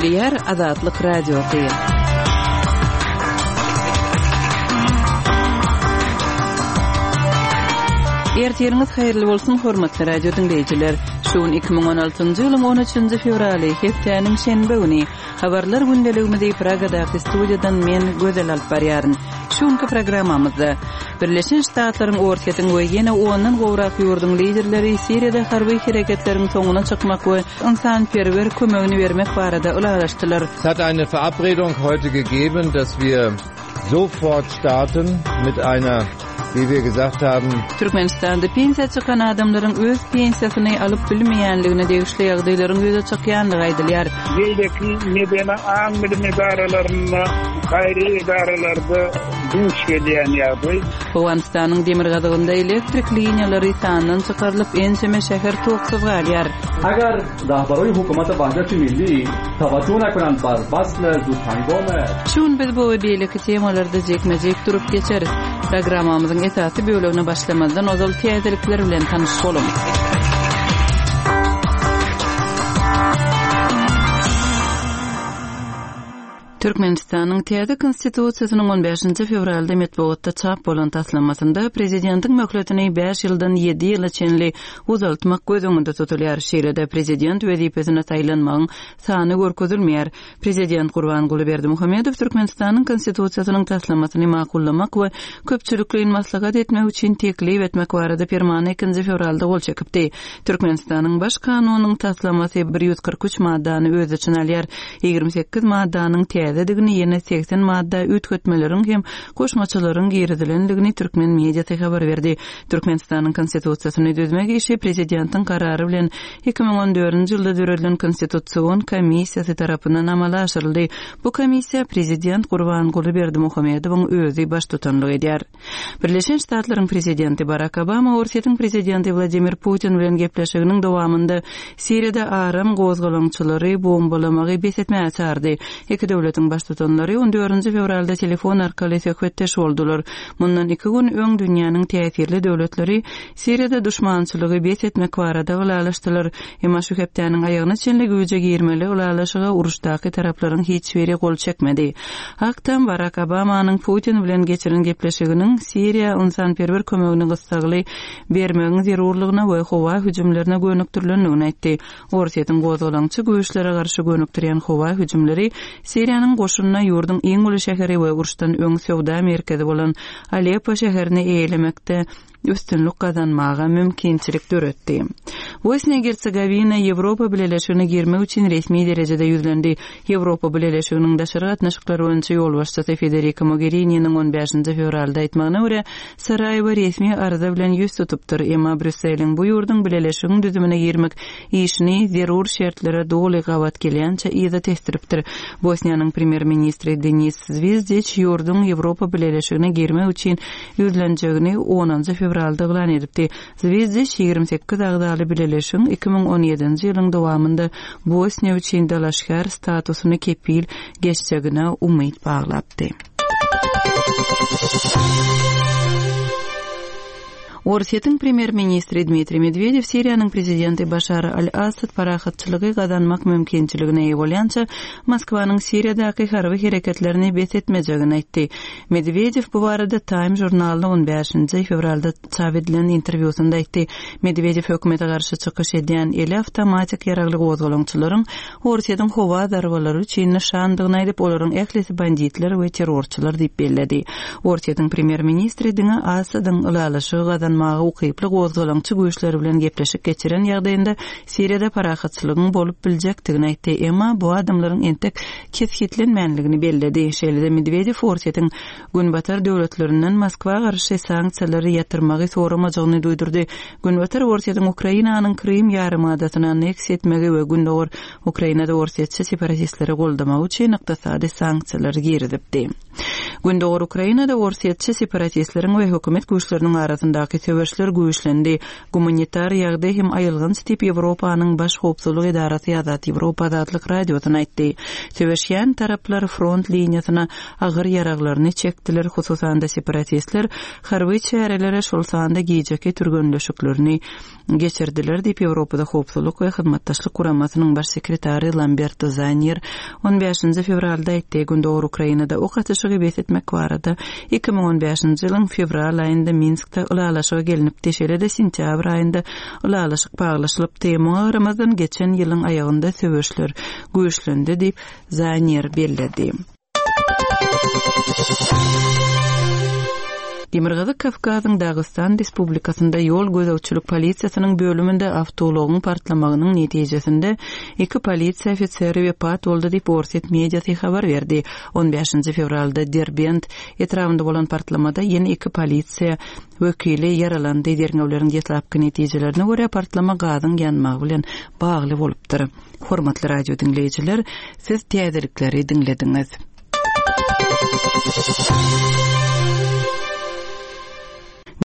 Ýer Azatlyk radiosu. Ertiriniz hayırlı bolsun hormatly radio dinleyijiler. Şuun 2016-njy ýylyň 13-nji fevraly hepdeniň şenbe güni habarlar gündeligimizi Pragadaky studiýadan men Gözel alyp barýaryn. Şuňky programmamyzda Birleşen Ştatlaryň ortasyň we ýene ondan gowrak ýurdun liderleri Siriýada harby hereketleriň soňuna çykmak we insanperwer kömegini bermek barada ulaşdylar. Es hat eine Verabredung heute gegeben, dass wir sofort starten mit einer, wie wir gesagt haben, Türkmenistanda pensiya çykan adamlaryň öz pensiýasyny alyp bilmeýänligine degişli ýagdaýlaryň ýüze çykýanlygy aýdylýar. Ýeldeki nedeni aňmylymy idaralaryna, gaýry idaralarda duş gelýän ýagdaý. Owganistanyň demir gadygynda elektrik liniýalary sandan çykarylyp ençeme şäher toksyz galýar. Agar rahbaroy hukumata Bahçeli Milli tawajjuh nakan bar basla zutangome. Şun biz bu beýleki temalarda jekmejek durup geçeriz. Programmamyzyň esasy bölegine başlamazdan ozal täzelikler bilen tanyşyk bolamaly. Türkmenistanyň täze konstitusiýasynyň 15-nji fevralda metbuatda çap bolan taslanmasynda prezidentiň möhletini 5 ýyldan 7 ýyla çenli uzaltmak gözüňde tutulýar. Şeýlede prezident wezipesine taýlanmagyň sany görkezilmeýär. Prezident Gurbanguly Berdimuhammedow Türkmenistanyň konstitusiýasynyň taslanmasyny makullamak we köpçülikliň maslahat etmek üçin teklip etmek barada permanent 2 fevralda gol çekipdi. Türkmenistanyň baş kanunynyň taslanmasy 143 maddany öz içine alýar. 28 maddanyň digini ýene 80 madda ütkötmeleriň hem koşmaçylaryň geridilenligini türkmen mediýasy habar berdi. Türkmenistanyň konstitusiýasyny düzmek işi prezidentiň karary bilen 2014-nji ýylda döredilen konstitusiýon komissiýasy tarapyndan amala aşyryldy. Bu komissiýa prezident Gurbanguly Berdimuhammedowyň özü baş tutanlyk edýär. Birleşen Ştatlaryň prezidenti Barack Obama Orsiýatyň prezidenti Vladimir Putin bilen gepleşiginiň dowamında Siriýada aram gozgalançylary bombalamagy besetmäge çağırdy. Iki döwletiň baş tutanlary 14-nji fevralda telefon arkaly söhbetdeş boldular. Mundan 2 gün öň dünýäniň täsirli döwletleri Siriýada düşmançylygy besetmek barada galalaşdylar. Emma şu hepdeniň aýagyny çenli güýje girmeli galalaşyga uruşdaky taraplaryň hiç biri gol çekmedi. Hakdan Barack Obamanyň Putin bilen geçirilen gepleşiginiň Siriýa insanperwer kömegini gysgaly bermegiň zerurlygyna we howa hüjümlerine gönükdirilendigini aýtdy. Orsiýatyň gozgalançy güýçlere garşy gönükdirýän howa hüjümleri Siriýanyň goşunyna ýurdun iň uly şäheri we uruşdan öň sowda merkezi bolan Aleppo şäherini eýlemekde üstünlük kazanmaga mümkinçilik döretdi. Bosniýa-Hersegovina Ýewropa Birleşigine girmek üçin resmi derejede ýüzlendi. Ýewropa Birleşiginiň daşary gatnaşyklary boýunça ýolbaşçysy Federica Mogheriniň 15-nji fevralda aýtmagyna görä, Sarajewo resmi arza bilen ýüz tutupdyr. Emma Brüsseliň bu ýurdun Birleşigiň düzümine girmek işini zerur şertlere doly gawat gelýänçe ýa-da testiripdir. Bosniýanyň premier ministri Denis Zvizdic ýurdun Ýewropa Birleşigine girmek üçin ýüzlenjegini 10-njy fevralda elan edipdi. Zvizdic 28 agdaly Birleşigiň 2017-nji ýylyň dowamında Bosniýa üçin dalaşgar statusyny kepil geçjegine umyt baglapdy. Orsiýatyň premier ministri Dmitri Medvedew Siriýanyň prezidenti Bashar al-Assad parahatçylygy gazanmak mümkinçiligine eýe bolýança Moskwanyň Siriýadaky harby hereketlerini besetmejegini aýtdy. Medvedew bu barada Time jurnalyna 15-nji fevralda çap edilen interwýusynda aýtdy. Medvedew hökümete garşy çykyş edýän eli awtomatik ýaragly gozgalançylaryň Orsiýatyň howa darbalary üçin nişandygyny aýdyp olaryň ählisi banditler we terrorçylar diýip bellädi. Orsiýatyň premier ministri diňe Assadyň ulalaşygy mağa ukyply gozgalançy güýçleri bilen gepleşip geçiren ýagdaýynda Siriýada parahatçylygyň bolup biljekdigini aýtdy. Emma bu adamlaryň entek kesgitlenmänligini belledi. Şeýlede Medvedew Orsiýatyň günbatar döwletlerinden Moskwa garşy sanksiýalary ýatyrmagy soramajygyny duýdurdy. Günbatar Orsiýatyň Ukrainanyň Krym ýarymadasyny anneks etmegi we gündogor Ukrainada Orsiýatçy separatistleri goldamak üçin ykdysady sanksiýalar giridipdi. Gündogor Ukrainada Orsiýatçy separatistleriň we hökümet güýçleriniň arasyndaky töweşler güýçlendi. Gumanitar ýagdaý hem aýylgyn stip Ýewropanyň baş howpsuzlyk idarasy Azat Ýewropa adlyk radiosyna aýtdy. Töweşýän taraplar front liniýasyna agyr ýaraglaryny çekdiler, hususan da separatistler harby çärelere şol sanda giýjeki türgünleşiklerini geçirdiler diýip Ýewropada howpsuzlyk we hyzmatdaşlyk kuramasynyň baş sekretary Lambert Zanier 15 fevralda aýtdy. Günde Ukrainada ok atyşygy besetmek barada 2015-nji ýylyň fevral aýynda Minskde ulalaşyga gelinip deşelede sentyabr aýynda ulalaşyk baglaşylyp tema Ramazan geçen ýylyň aýagynda söwüşler güýçlendi diýip Zanier bellädi. Demirgazy Kafkasyň Dagestan Respublikasynda ýol gözäwçilik polisiýasynyň bölüminde awtologyň partlamagynyň netijesinde 2 polisiýa ofiseri wepat boldy diýip Orset mediasy habar berdi. 15 fevralda Derbent etrafynda bolan partlamada ýene 2 polisiýa wekili yaralandy. Derňewleriň ýetlapky netijelerine görä partlama gazyň ýanmagy bilen bagly bolupdyr. Hormatly radio dinleýijiler, siz täzelikleri dinlediňiz.